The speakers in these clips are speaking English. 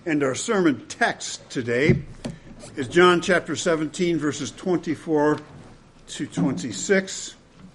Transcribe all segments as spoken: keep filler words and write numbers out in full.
And our sermon text today is John chapter seventeen, verses twenty-four to twenty-six.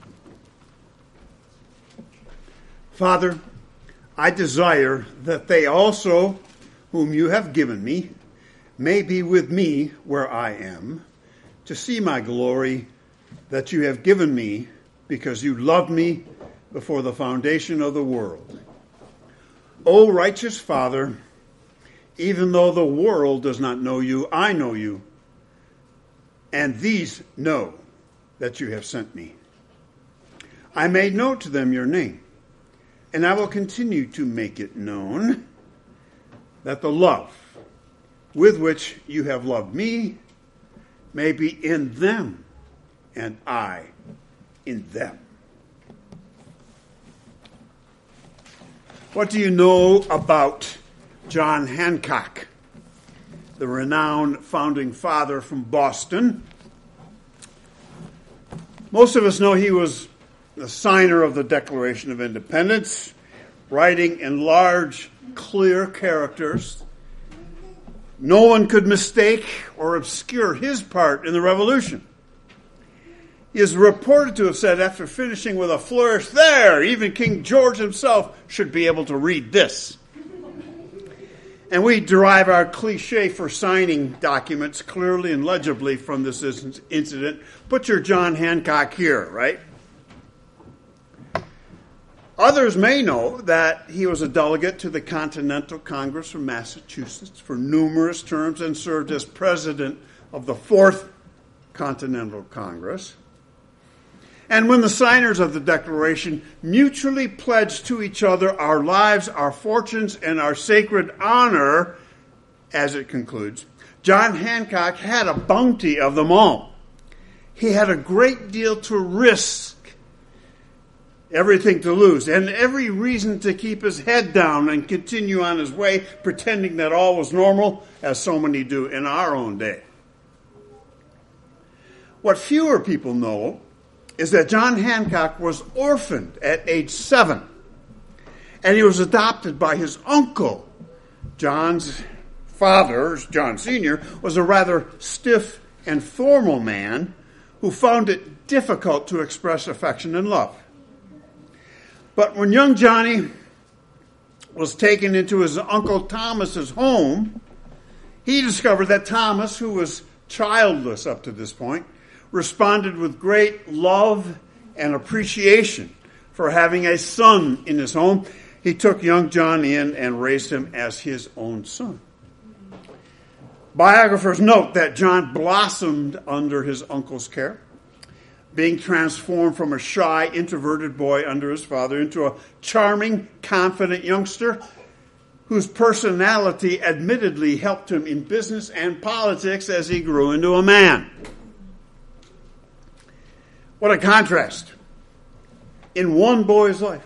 Father, I desire that they also, whom you have given me, may be with me where I am, to see my glory that you have given me, because you loved me before the foundation of the world. O righteous Father, even though the world does not know you, I know you, and these know that you have sent me. I made known to them your name, and I will continue to make it known, that the love with which you have loved me may be in them, and I in them. What do you know about John Hancock, the renowned founding father from Boston? Most of us know he was the signer of the Declaration of Independence, writing in large, clear characters. No one could mistake or obscure his part in the Revolution. He is reported to have said, after finishing with a flourish, "There, even King George himself should be able to read this." And we derive our cliche for signing documents clearly and legibly from this incident. Put your John Hancock here, right? Others may know that he was a delegate to the Continental Congress from Massachusetts for numerous terms and served as president of the Fourth Continental Congress. And when the signers of the Declaration mutually pledged to each other our lives, our fortunes, and our sacred honor, as it concludes, John Hancock had a bounty of them all. He had a great deal to risk, everything to lose, and every reason to keep his head down and continue on his way, pretending that all was normal, as so many do in our own day. What fewer people know is that John Hancock was orphaned at age seven, and he was adopted by his uncle. John's father, John Senior, was a rather stiff and formal man who found it difficult to express affection and love. But when young Johnny was taken into his Uncle Thomas's home, he discovered that Thomas, who was childless up to this point, responded with great love and appreciation for having a son in his home. He took young John in and raised him as his own son. Biographers note that John blossomed under his uncle's care, being transformed from a shy, introverted boy under his father into a charming, confident youngster whose personality admittedly helped him in business and politics as he grew into a man. What a contrast in one boy's life.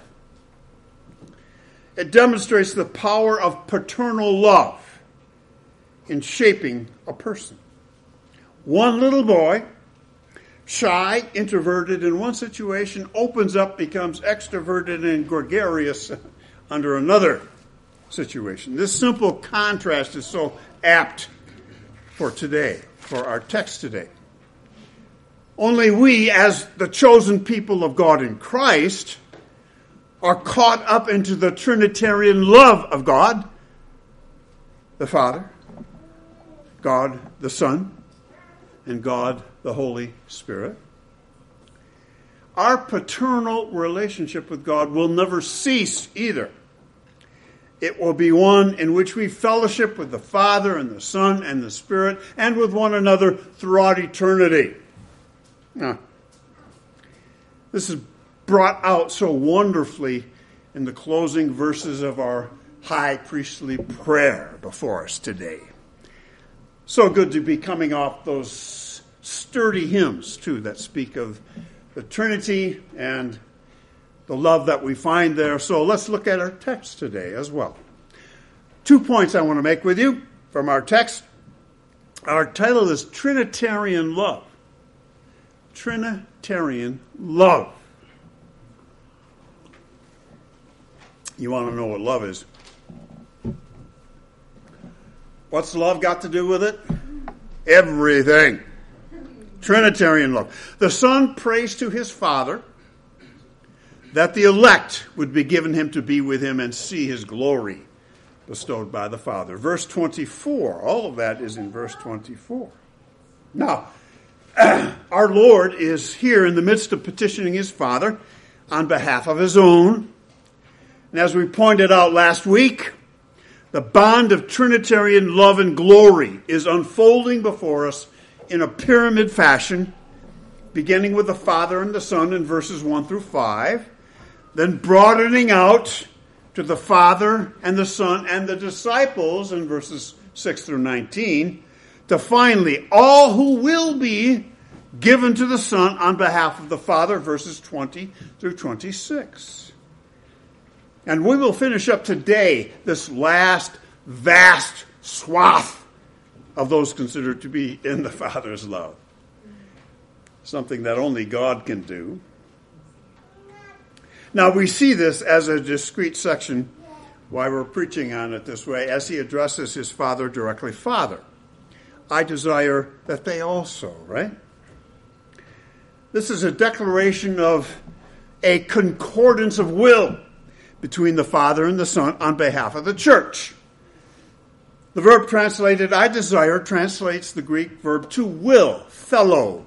It demonstrates the power of paternal love in shaping a person. One little boy, shy, introverted in one situation, opens up, becomes extroverted and gregarious under another situation. This simple contrast is so apt for today, for our text today. Only we, as the chosen people of God in Christ, are caught up into the Trinitarian love of God, the Father, God the Son, and God the Holy Spirit. Our paternal relationship with God will never cease either. It will be one in which we fellowship with the Father and the Son and the Spirit and with one another throughout eternity. Now, this is brought out so wonderfully in the closing verses of our high priestly prayer before us today. So good to be coming off those sturdy hymns, too, that speak of the Trinity and the love that we find there. So let's look at our text today as well. Two points I want to make with you from our text. Our title is Trinitarian Love. Trinitarian love. You want to know what love is? What's love got to do with it? Everything. Trinitarian love. The Son prays to his Father that the elect would be given him to be with him and see his glory bestowed by the Father. Verse twenty-four. All of that is in verse twenty-four. Now, our Lord is here in the midst of petitioning his Father on behalf of his own. And as we pointed out last week, the bond of Trinitarian love and glory is unfolding before us in a pyramid fashion, beginning with the Father and the Son in verses one through five, then broadening out to the Father and the Son and the disciples in verses six through nineteen, to finally all who will be given to the Son on behalf of the Father, verses twenty through twenty-six. And we will finish up today this last vast swath of those considered to be in the Father's love. Something that only God can do. Now we see this as a discrete section, why we're preaching on it this way, as he addresses his Father directly. Father, I desire that they also, right? This is a declaration of a concordance of will between the Father and the Son on behalf of the church. The verb translated, I desire, translates the Greek verb to will, thelo.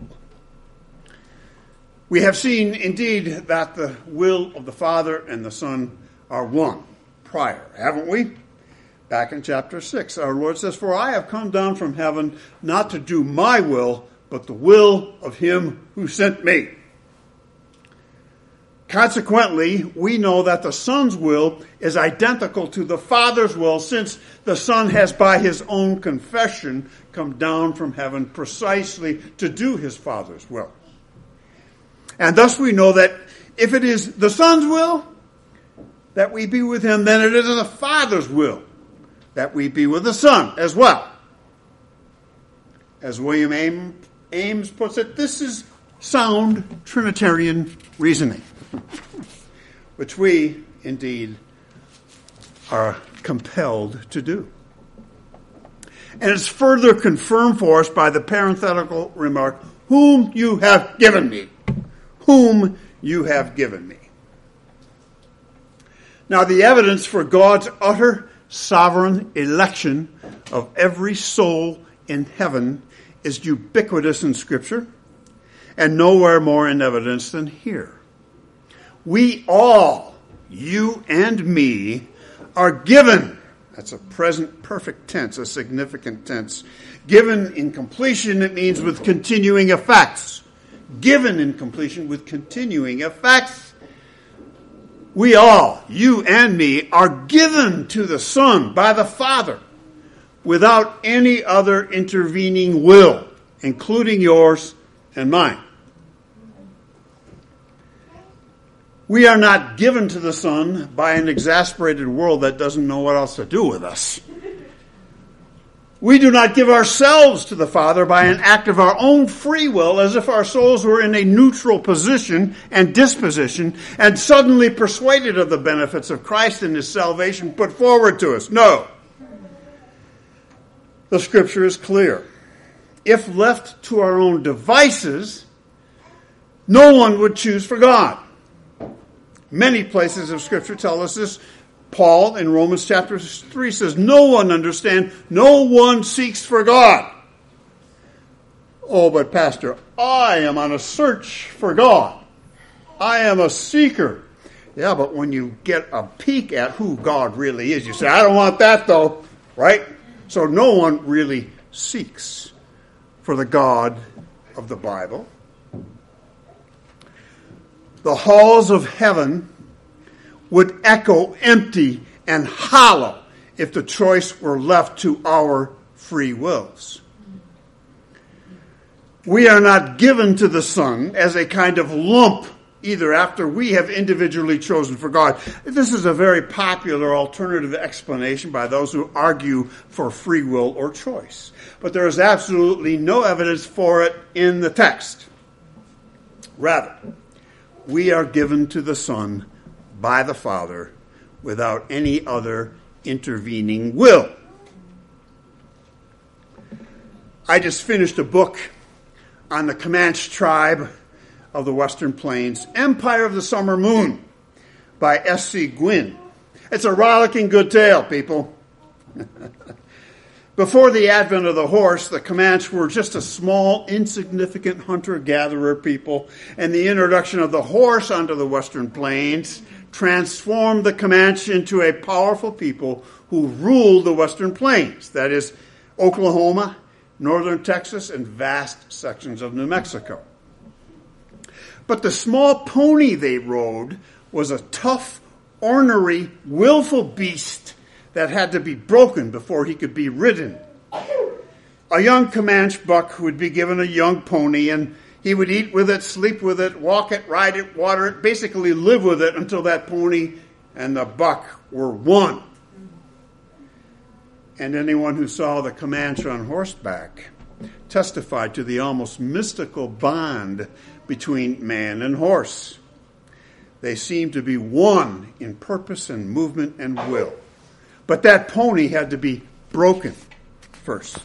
We have seen, indeed, that the will of the Father and the Son are one prior, haven't we? Back in chapter six, our Lord says, for I have come down from heaven not to do my will, but the will of him who sent me. Consequently, we know that the Son's will is identical to the Father's will, since the Son has by his own confession come down from heaven precisely to do his Father's will. And thus we know that if it is the Son's will that we be with him, then it is the Father's will that we be with the Son as well. As William Ames puts it, this is sound Trinitarian reasoning, which we, indeed, are compelled to do. And it's further confirmed for us by the parenthetical remark, whom you have given me. Whom you have given me. Now, the evidence for God's utter sovereign election of every soul in heaven is ubiquitous in Scripture, and nowhere more in evidence than here. We all, you and me, are given, that's a present perfect tense, a significant tense. Given in completion, it means with continuing effects. Given in completion with continuing effects. We all, you and me, are given to the Son by the Father without any other intervening will, including yours and mine. We are not given to the Son by an exasperated world that doesn't know what else to do with us. We do not give ourselves to the Father by an act of our own free will, as if our souls were in a neutral position and disposition and suddenly persuaded of the benefits of Christ and his salvation put forward to us. No. The Scripture is clear. If left to our own devices, no one would choose for God. Many places of Scripture tell us this. Paul in Romans chapter three says, no one understands, no one seeks for God. Oh, but Pastor, I am on a search for God. I am a seeker. Yeah, but when you get a peek at who God really is, you say, I don't want that though, right? So no one really seeks for the God of the Bible. The halls of heaven would echo empty and hollow if the choice were left to our free wills. We are not given to the Son as a kind of lump, either after we have individually chosen for God. This is a very popular alternative explanation by those who argue for free will or choice. But there is absolutely no evidence for it in the text. Rather, we are given to the Son by the Father without any other intervening will. I just finished a book on the Comanche tribe of the Western Plains, Empire of the Summer Moon, by S C Gwynn. It's a rollicking good tale, people. Before the advent of the horse, the Comanche were just a small, insignificant hunter-gatherer people, and the introduction of the horse onto the Western Plains transformed the Comanche into a powerful people who ruled the Western Plains, that is, Oklahoma, northern Texas, and vast sections of New Mexico. But the small pony they rode was a tough, ornery, willful beast that had to be broken before he could be ridden. A young Comanche buck would be given a young pony, and he would eat with it, sleep with it, walk it, ride it, water it, basically live with it until that pony and the buck were one. And anyone who saw the Comanche on horseback testified to the almost mystical bond between man and horse. They seemed to be one in purpose and movement and will. But that pony had to be broken first.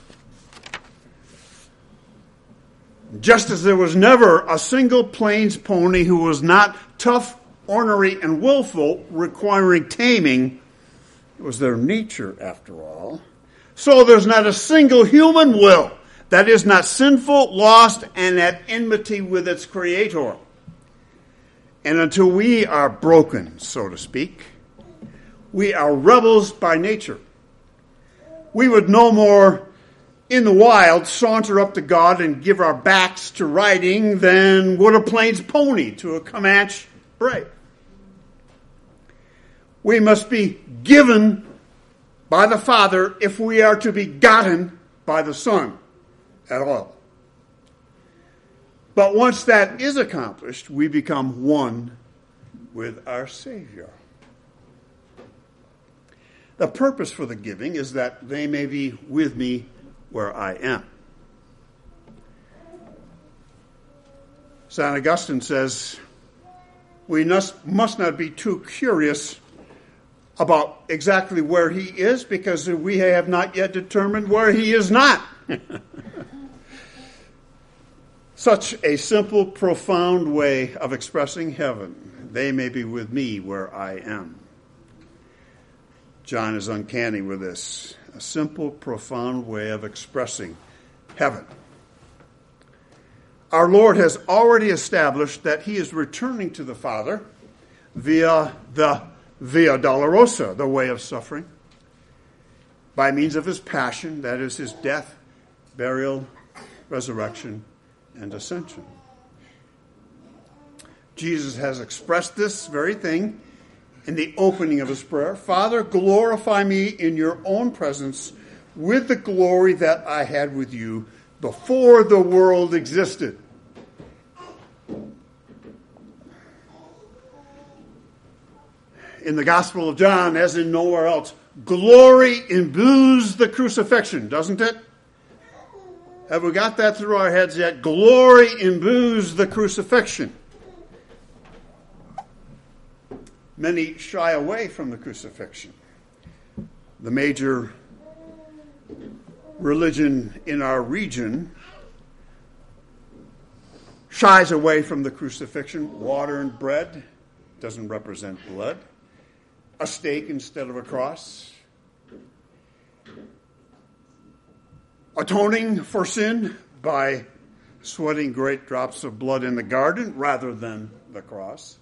Just as there was never a single plains pony who was not tough, ornery, and willful, requiring taming, it was their nature, after all. So there's not a single human will that is not sinful, lost, and at enmity with its creator. And until we are broken, so to speak, we are rebels by nature. We would no more, in the wild, saunter up to God and give our backs to riding than would a plains pony to a Comanche brave. We must be given by the Father if we are to be gotten by the Son at all. But once that is accomplished, we become one with our Savior. The purpose for the giving is that they may be with me where I am. Saint Augustine says, we must, must not be too curious about exactly where he is, because we have not yet determined where he is not. Such a simple, profound way of expressing heaven. They may be with me where I am. John is uncanny with this. A simple, profound way of expressing heaven. Our Lord has already established that he is returning to the Father via the Via Dolorosa, the way of suffering, by means of his passion, that is his death, burial, resurrection, and ascension. Jesus has expressed this very thing in the opening of his prayer. Father, glorify me in your own presence with the glory that I had with you before the world existed. In the Gospel of John, as in nowhere else, glory imbues the crucifixion, doesn't it? Have we got that through our heads yet? Glory imbues the crucifixion. Many shy away from the crucifixion. The major religion in our region shies away from the crucifixion. Water and bread doesn't represent blood. A stake instead of a cross. Atoning for sin by sweating great drops of blood in the garden rather than the cross.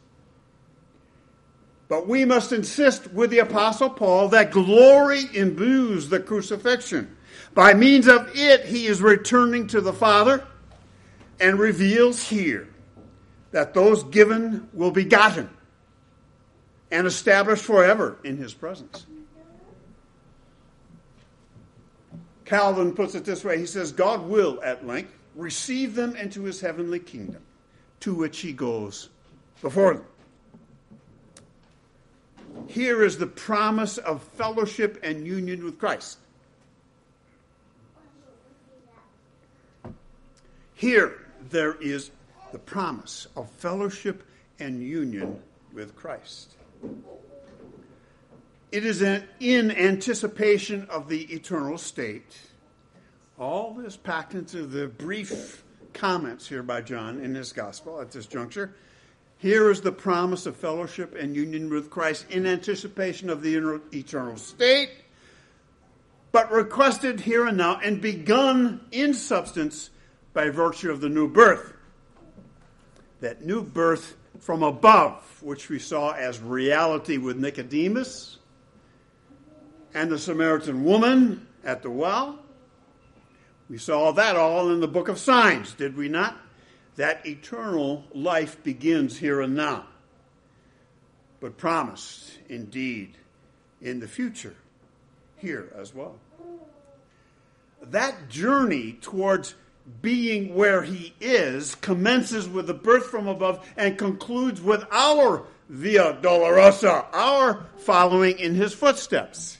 But we must insist with the Apostle Paul that glory imbues the crucifixion. By means of it, he is returning to the Father and reveals here that those given will be gotten and established forever in his presence. Calvin puts it this way. He says, God will, at length, receive them into his heavenly kingdom, to which he goes before them. Here is the promise of fellowship and union with Christ. Here there is the promise of fellowship and union with Christ. It is an, in anticipation of the eternal state All this packed into the brief comments here by John in his gospel at this juncture. Here is the promise of fellowship and union with Christ in anticipation of the eternal state, but requested here and now and begun in substance by virtue of the new birth. That new birth from above, which we saw as reality with Nicodemus and the Samaritan woman at the well. We saw that all in the book of signs, did we not? That eternal life begins here and now, but promised indeed in the future, here as well. That journey towards being where he is commences with the birth from above and concludes with our Via Dolorosa, our following in his footsteps.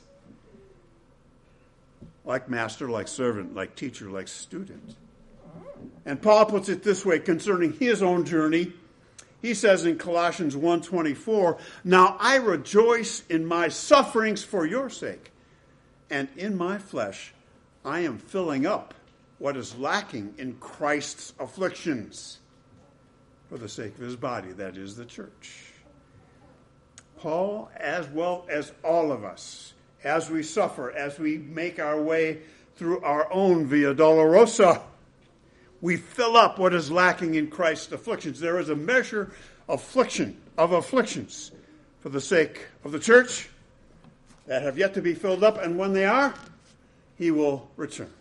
Like master, like servant, like teacher, like student. And Paul puts it this way concerning his own journey. He says in Colossians one twenty-four, "Now I rejoice in my sufferings for your sake, and in my flesh I am filling up what is lacking in Christ's afflictions for the sake of his body," that is the church. Paul, as well as all of us, as we suffer, as we make our way through our own Via Dolorosa, we fill up what is lacking in Christ's afflictions. There is a measure of affliction, of afflictions for the sake of the church that have yet to be filled up, and when they are, he will return.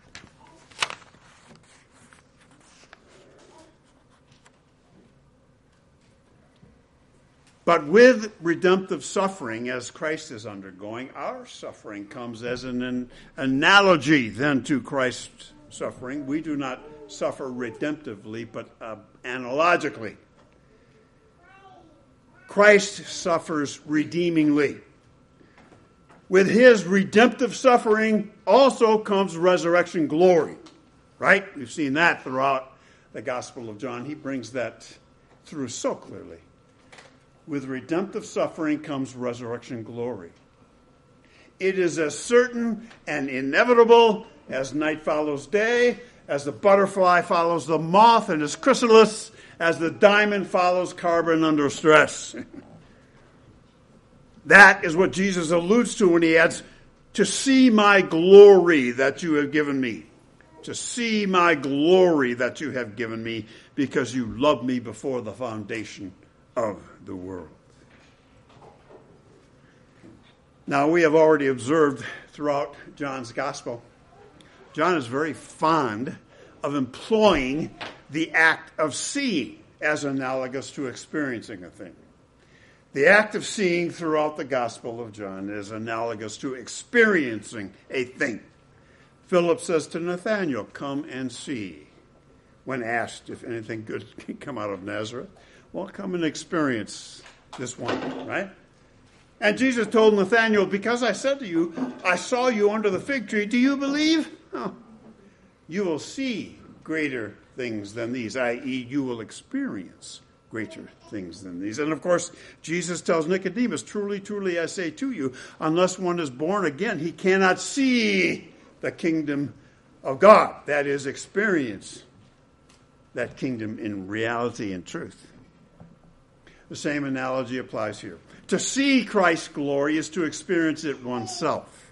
But with redemptive suffering, as Christ is undergoing, our suffering comes as an, an analogy then to Christ's suffering. We do not suffer redemptively, but uh, analogically. Christ suffers redeemingly. With his redemptive suffering also comes resurrection glory. Right? We've seen that throughout the Gospel of John. He brings that through so clearly. With redemptive suffering comes resurrection glory. It is as certain and inevitable as night follows day, as the butterfly follows the moth and its chrysalis, as the diamond follows carbon under stress. That is what Jesus alludes to when he adds, "To see my glory that you have given me." To see my glory that you have given me, because you loved me before the foundation of the world. Now, we have already observed throughout John's gospel, John is very fond of employing the act of seeing as analogous to experiencing a thing. The act of seeing throughout the Gospel of John is analogous to experiencing a thing. Philip says to Nathanael, "Come and see." When asked if anything good can come out of Nazareth, well, come and experience this one, right? And Jesus told Nathanael, "Because I said to you, I saw you under the fig tree, do you believe? Oh, you will see greater things than these, that is, you will experience greater things than these." And of course, Jesus tells Nicodemus, "Truly, truly, I say to you, unless one is born again, he cannot see the kingdom of God." That is, experience that kingdom in reality and truth. The same analogy applies here. To see Christ's glory is to experience it oneself.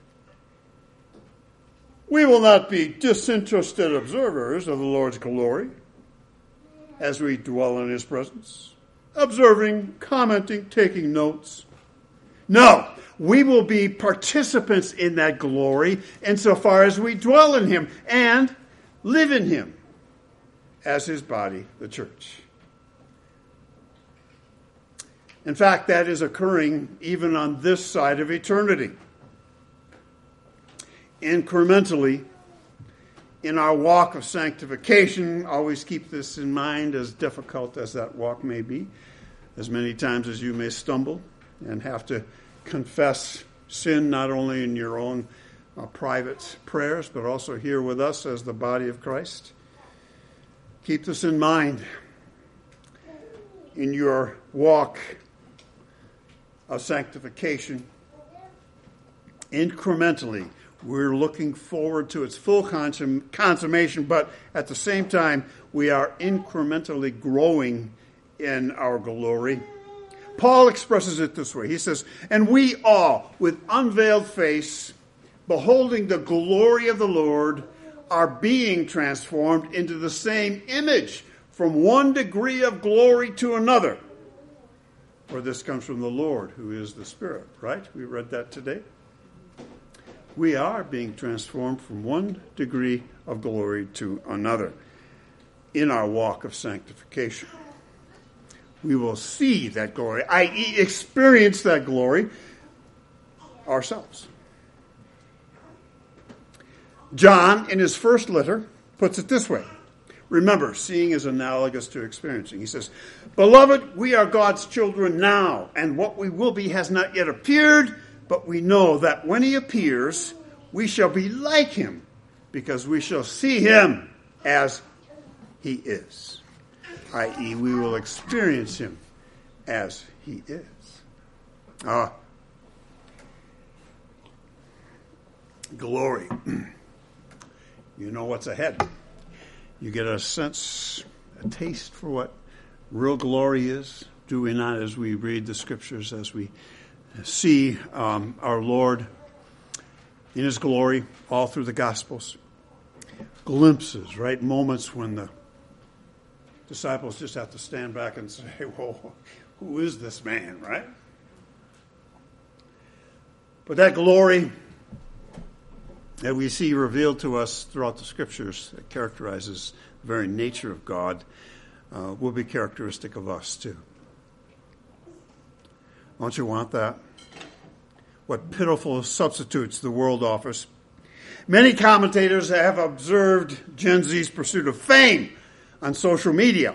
We will not be disinterested observers of the Lord's glory as we dwell in his presence, observing, commenting, taking notes. No, we will be participants in that glory insofar as we dwell in him and live in him as his body, the church. In fact, that is occurring even on this side of eternity. Incrementally, in our walk of sanctification, always keep this in mind, as difficult as that walk may be, as many times as you may stumble and have to confess sin not only in your own uh, private prayers, but also here with us as the body of Christ. Keep this in mind in your walk of sanctification. Incrementally, We're looking forward to its full consum- consummation, but at the same time, we are incrementally growing in our glory. Paul expresses it this way. He says, "And we all, with unveiled face, beholding the glory of the Lord, are being transformed into the same image from one degree of glory to another." For this comes from the Lord, who is the Spirit, right? We read that today. We are being transformed from one degree of glory to another in our walk of sanctification. We will see that glory, that is experience that glory ourselves. John, in his first letter, puts it this way. Remember, seeing is analogous to experiencing. He says, "Beloved, we are God's children now, and what we will be has not yet appeared, but we know that when he appears, we shall be like him, because we shall see him as he is." that is, we will experience him as he is. Ah, glory. You know what's ahead. You get a sense, a taste for what real glory is, do we not, as we read the scriptures, as we see um, our Lord in his glory all through the Gospels. Glimpses, right? Moments when the disciples just have to stand back and say, "Whoa, who is this man?" Right? But that glory that we see revealed to us throughout the scriptures that characterizes the very nature of God uh, will be characteristic of us too. Don't you want that? What pitiful substitutes the world offers. Many commentators have observed Gen Z's pursuit of fame on social media.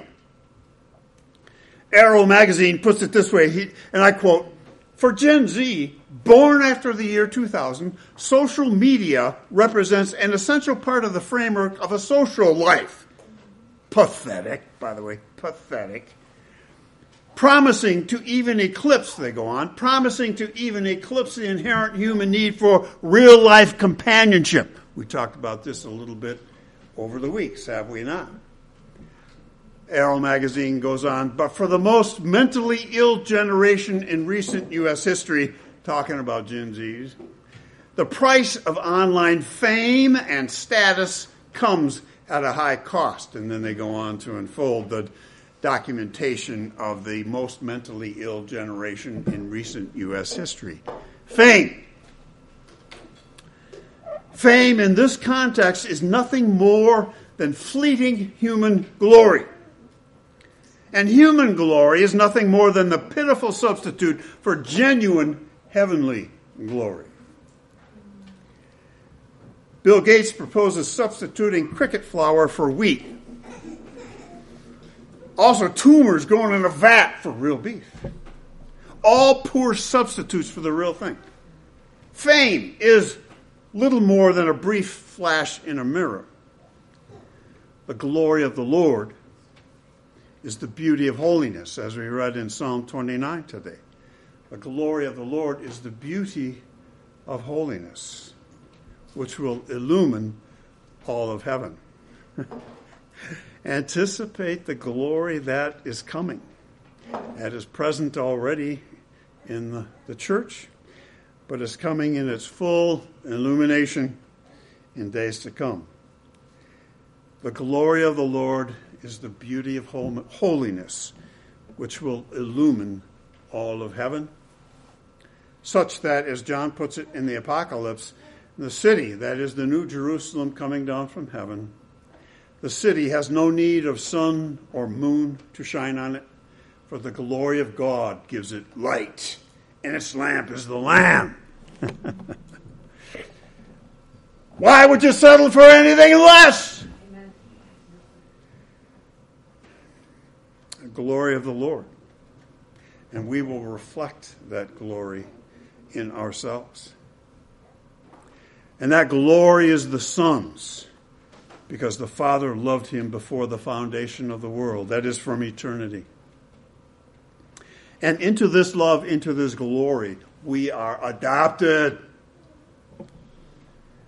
Arrow magazine puts it this way, he, and I quote, "For Gen Z, born after the year two thousand, social media represents an essential part of the framework of a social life." Pathetic, by the way, pathetic. Promising to even eclipse, they go on, promising to even eclipse the inherent human need for real-life companionship. We talked about this a little bit over the weeks, have we not? Arrow magazine goes on, "But for the most mentally ill generation in recent U S history," talking about Gen Zs, "the price of online fame and status comes at a high cost." And then they go on to unfold the documentation of the most mentally ill generation in recent U S history. Fame. Fame in this context is nothing more than fleeting human glory. And human glory is nothing more than the pitiful substitute for genuine heavenly glory. Bill Gates proposes substituting cricket flour for wheat. Also, tumors going in a vat for real beef. All poor substitutes for the real thing. Fame is little more than a brief flash in a mirror. The glory of the Lord is the beauty of holiness, as we read in Psalm twenty-nine today. The glory of the Lord is the beauty of holiness, which will illumine all of heaven. Anticipate the glory that is coming, that is present already in the, the church, but is coming in its full illumination in days to come. The glory of the Lord is the beauty of holiness, which will illumine all of heaven, such that, as John puts it in the Apocalypse, the city, that is the New Jerusalem coming down from heaven, the city has no need of sun or moon to shine on it, for the glory of God gives it light, and its lamp is the Lamb. Why would you settle for anything less? Amen. The glory of the Lord. And we will reflect that glory in ourselves. And that glory is the Son's, because the Father loved him before the foundation of the world. That is, from eternity. And into this love, into this glory, we are adopted.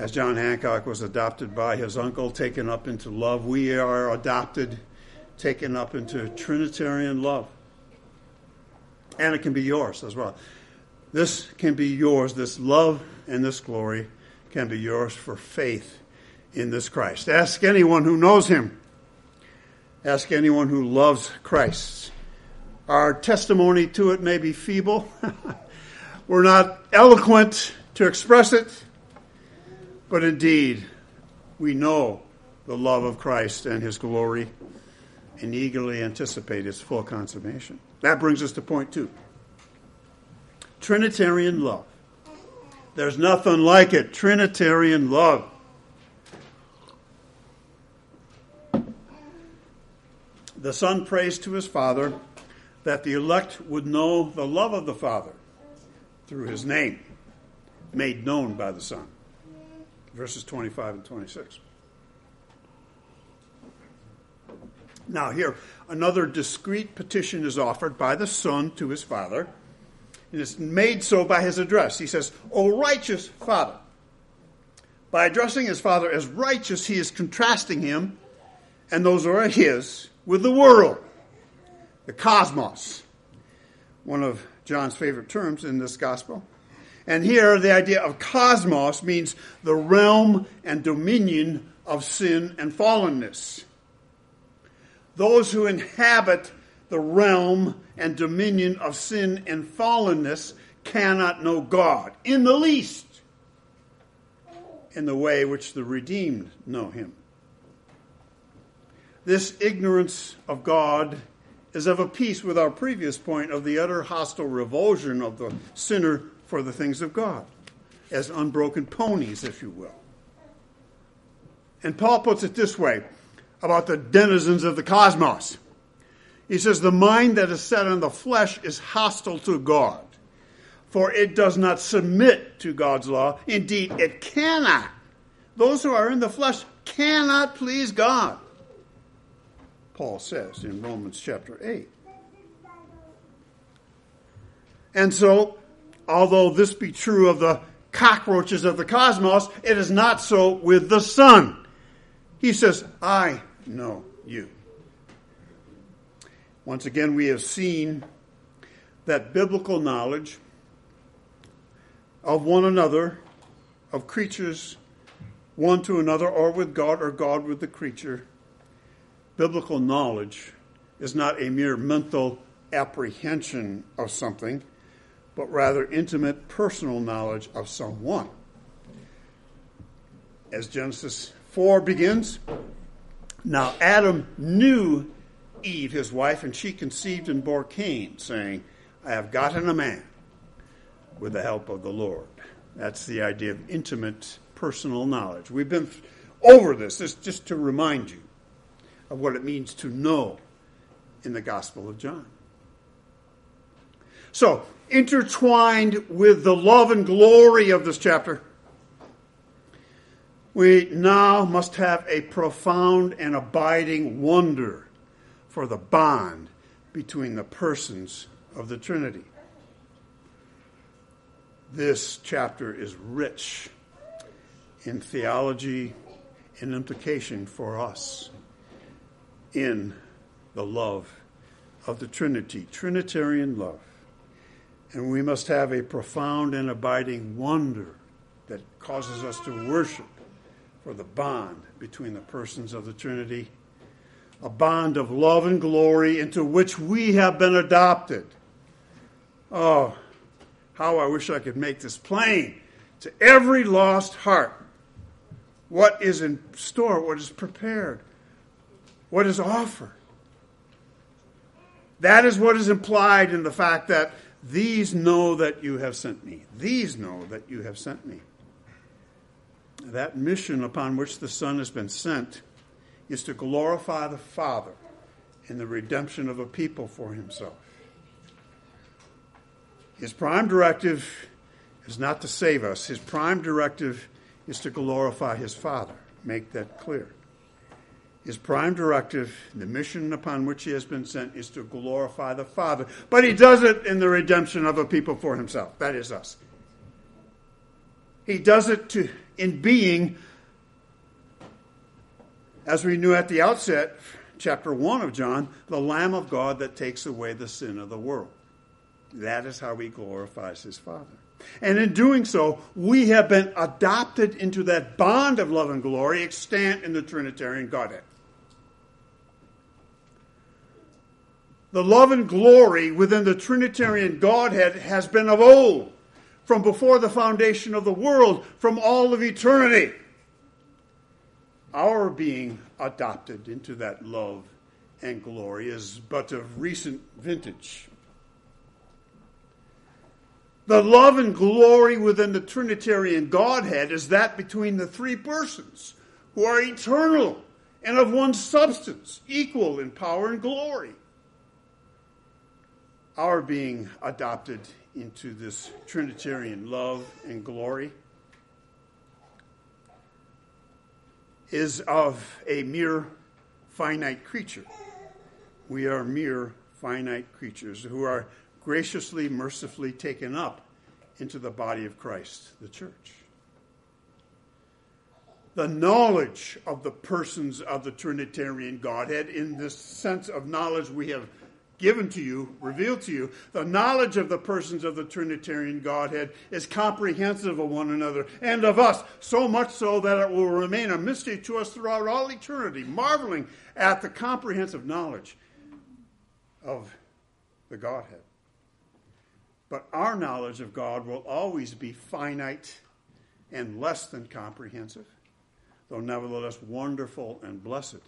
As John Hancock was adopted by his uncle, taken up into love, we are adopted, taken up into Trinitarian love. And it can be yours as well. This can be yours. This love and this glory can be yours for faith in this Christ. Ask anyone who knows him. Ask anyone who loves Christ. Our testimony to it may be feeble. We're not eloquent to express it. But indeed, we know the love of Christ and his glory and eagerly anticipate its full consummation. That brings us to point two. Trinitarian love. There's nothing like it. Trinitarian love. The Son prays to his Father that the elect would know the love of the Father through his name, made known by the Son. Verses twenty-five and twenty-six. Now here, another discreet petition is offered by the Son to his Father. And it's made so by his address. He says, O righteous Father. By addressing his Father as righteous, he is contrasting him and those who are his with the world, the cosmos, one of John's favorite terms in this gospel. And here the idea of cosmos means the realm and dominion of sin and fallenness. Those who inhabit the realm and dominion of sin and fallenness cannot know God in the least in the way which the redeemed know him. This ignorance of God is of a piece with our previous point of the utter hostile revulsion of the sinner for the things of God, as unbroken ponies, if you will. And Paul puts it this way about the denizens of the cosmos. He says, the mind that is set on the flesh is hostile to God, for it does not submit to God's law. Indeed, it cannot. Those who are in the flesh cannot please God, Paul says in Romans chapter eight. And so, although this be true of the cockroaches of the cosmos, it is not so with the Son. He says, I know you. Once again, we have seen that biblical knowledge of one another, of creatures one to another, or with God, or God with the creature, biblical knowledge is not a mere mental apprehension of something, but rather intimate personal knowledge of someone. As Genesis four begins, now Adam knew Eve, his wife, and she conceived and bore Cain, saying, I have gotten a man with the help of the Lord. That's the idea of intimate personal knowledge. We've been over this, this just to remind you of what it means to know in the Gospel of John. So, intertwined with the love and glory of this chapter, we now must have a profound and abiding wonder for the bond between the persons of the Trinity. This chapter is rich in theology and implication for us in the love of the Trinity, Trinitarian love. And we must have a profound and abiding wonder that causes us to worship for the bond between the persons of the Trinity, a bond of love and glory into which we have been adopted. Oh, how I wish I could make this plain to every lost heart. What is in store, what is prepared, what is offered. That is what is implied in the fact that these know that you have sent me. These know that you have sent me. That mission upon which the Son has been sent is to glorify the Father in the redemption of a people for himself. His prime directive is not to save us. His prime directive is to glorify his Father. Make that clear. His prime directive, the mission upon which he has been sent, is to glorify the Father. But he does it in the redemption of a people for himself. That is us. He does it to in being, as we knew at the outset, chapter one of John, the Lamb of God that takes away the sin of the world. That is how he glorifies his Father. And in doing so, we have been adopted into that bond of love and glory extant in the Trinitarian Godhead. The love and glory within the Trinitarian Godhead has been of old, from before the foundation of the world, from all of eternity. Our being adopted into that love and glory is but of recent vintage. The love and glory within the Trinitarian Godhead is that between the three persons who are eternal and of one substance, equal in power and glory. Our being adopted into this Trinitarian love and glory is of a mere finite creature. We are mere finite creatures who are graciously, mercifully taken up into the body of Christ, the church. The knowledge of the persons of the Trinitarian Godhead, in this sense of knowledge we have given to you, revealed to you, the knowledge of the persons of the Trinitarian Godhead is comprehensive of one another and of us, so much so that it will remain a mystery to us throughout all eternity, marveling at the comprehensive knowledge of the Godhead. But our knowledge of God will always be finite and less than comprehensive, though nevertheless wonderful and blessed.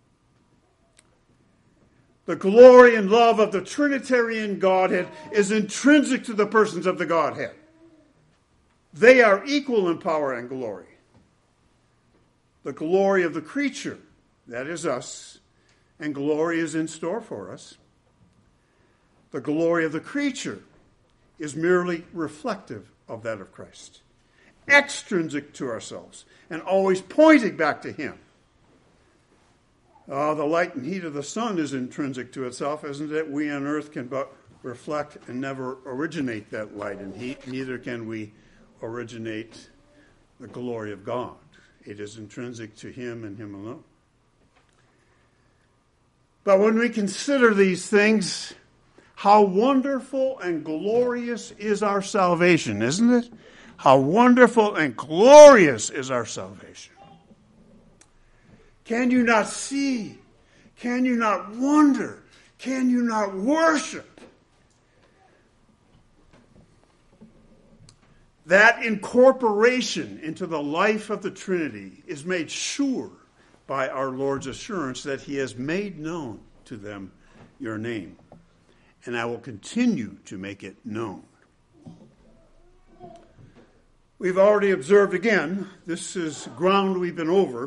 The glory and love of the Trinitarian Godhead is intrinsic to the persons of the Godhead. They are equal in power and glory. The glory of the creature, that is us, and glory is in store for us. The glory of the creature is merely reflective of that of Christ, extrinsic to ourselves, and always pointing back to him. Uh, the light and heat of the sun is intrinsic to itself, isn't it? We on earth can but reflect and never originate that light and heat. Neither can we originate the glory of God. It is intrinsic to him and him alone. But when we consider these things, how wonderful and glorious is our salvation, isn't it? How wonderful and glorious is our salvation. Can you not see? Can you not wonder? Can you not worship? That incorporation into the life of the Trinity is made sure by our Lord's assurance that he has made known to them your name. And I will continue to make it known. We've already observed again, this is ground we've been over.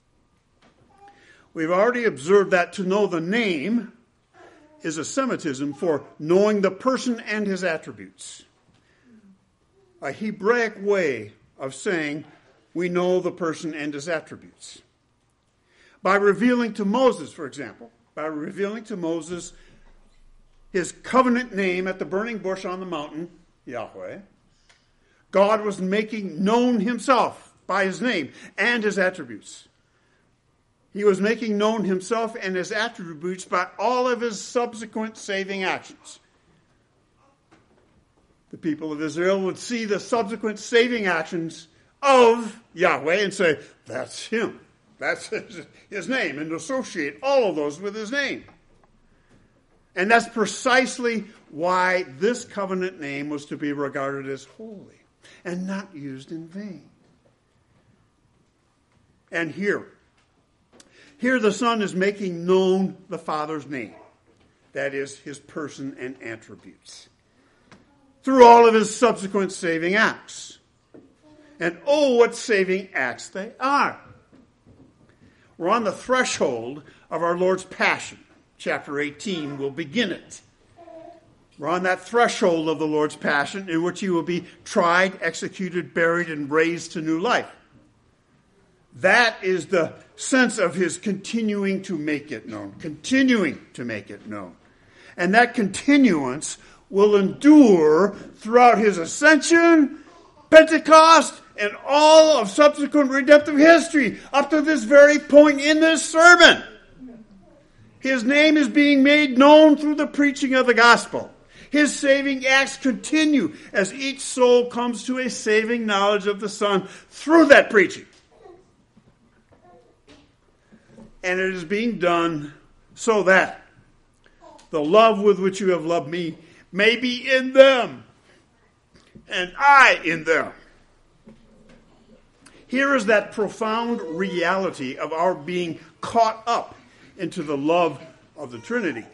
We've already observed that to know the name is a Semitism for knowing the person and his attributes. A Hebraic way of saying we know the person and his attributes. By revealing to Moses, for example, by revealing to Moses his covenant name at the burning bush on the mountain, Yahweh, God was making known himself by his name and his attributes. He was making known himself and his attributes by all of his subsequent saving actions. The people of Israel would see the subsequent saving actions of Yahweh and say, that's him. That's his, his name, and associate all of those with his name. And that's precisely why this covenant name was to be regarded as holy and not used in vain. And here, here the Son is making known the Father's name. That is, his person and attributes. Through all of his subsequent saving acts. And oh, what saving acts they are. We're on the threshold of our Lord's Passion. Chapter eighteen will begin it. We're on that threshold of the Lord's Passion in which he will be tried, executed, buried, and raised to new life. That is the sense of his continuing to make it known. Continuing to make it known. And that continuance will endure throughout his ascension, Pentecost, and all of subsequent redemptive history up to this very point in this sermon. His name is being made known through the preaching of the gospel. His saving acts continue as each soul comes to a saving knowledge of the Son through that preaching. And it is being done so that the love with which you have loved me may be in them, and I in them. Here is that profound reality of our being caught up into the love of the Trinity.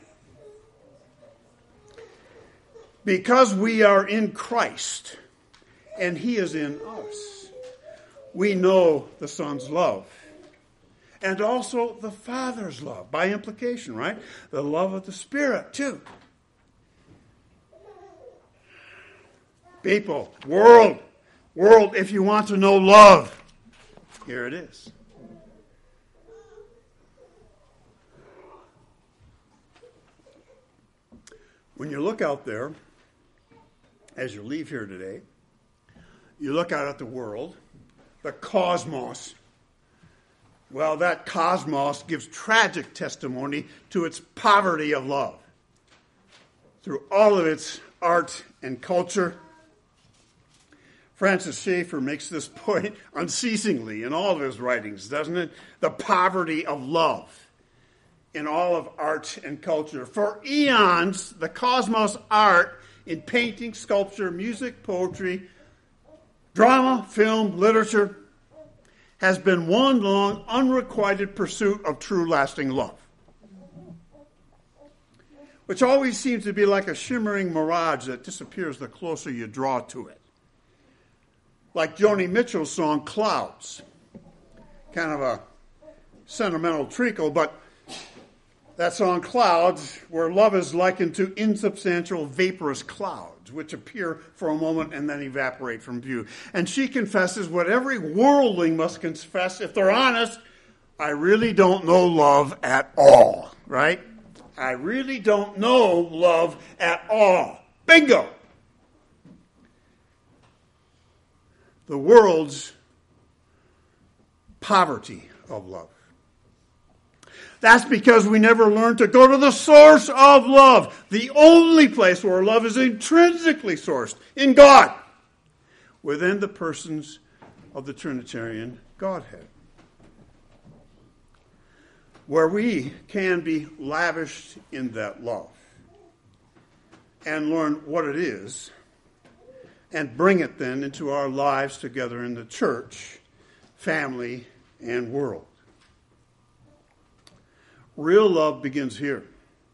Because we are in Christ, and He is in us, we know the Son's love. And also the Father's love, by implication, right? The love of the Spirit, too. People, world, world, if you want to know love, here it is. When you look out there, as you leave here today, you look out at the world, the cosmos. Well, that cosmos gives tragic testimony to its poverty of love. Through all of its art and culture, Francis Schaeffer makes this point unceasingly in all of his writings, doesn't it? The poverty of love in all of art and culture. For eons, the cosmos art in painting, sculpture, music, poetry, drama, film, literature, has been one long, unrequited pursuit of true, lasting love, which always seems to be like a shimmering mirage that disappears the closer you draw to it. Like Joni Mitchell's song, Clouds. Kind of a sentimental treacle, but that song, Clouds, where love is likened to insubstantial vaporous clouds, which appear for a moment and then evaporate from view. And she confesses what every worldling must confess if they're honest: I really don't know love at all, right? I really don't know love at all. Bingo! The world's poverty of love. That's because we never learned to go to the source of love, the only place where love is intrinsically sourced, in God, within the persons of the Trinitarian Godhead, where we can be lavished in that love and learn what it is and bring it then into our lives together in the church, family, and world. Real love begins here.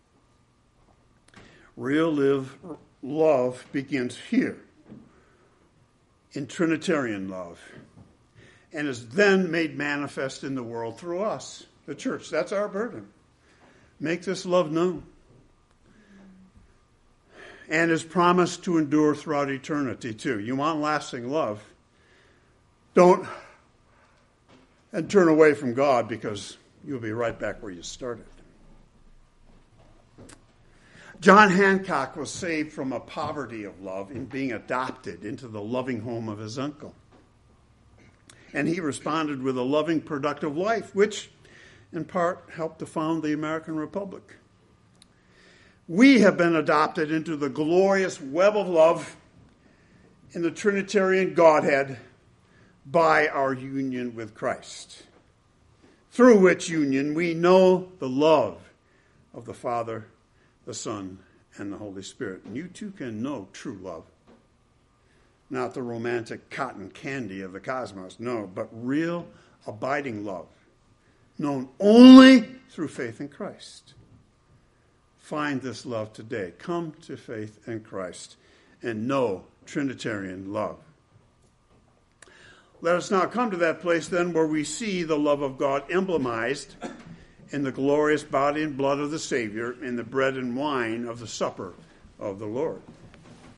Real live, love begins here, in Trinitarian love, and is then made manifest in the world through us, the church. That's our burden. Make this love known. And is promised to endure throughout eternity, too. You want lasting love, don't and turn away from God, because you'll be right back where you started. John Hancock was saved from a poverty of love in being adopted into the loving home of his uncle. And he responded with a loving, productive life, which in part helped to found the American Republic. We have been adopted into the glorious web of love in the Trinitarian Godhead by our union with Christ, through which union we know the love of the Father, the Son, and the Holy Spirit. And you too can know true love. Not the romantic cotton candy of the cosmos, no, but real, abiding love, known only through faith in Christ. Find this love today. Come to faith in Christ and know Trinitarian love. Let us now come to that place then where we see the love of God emblemized in the glorious body and blood of the Savior, in the bread and wine of the supper of the Lord.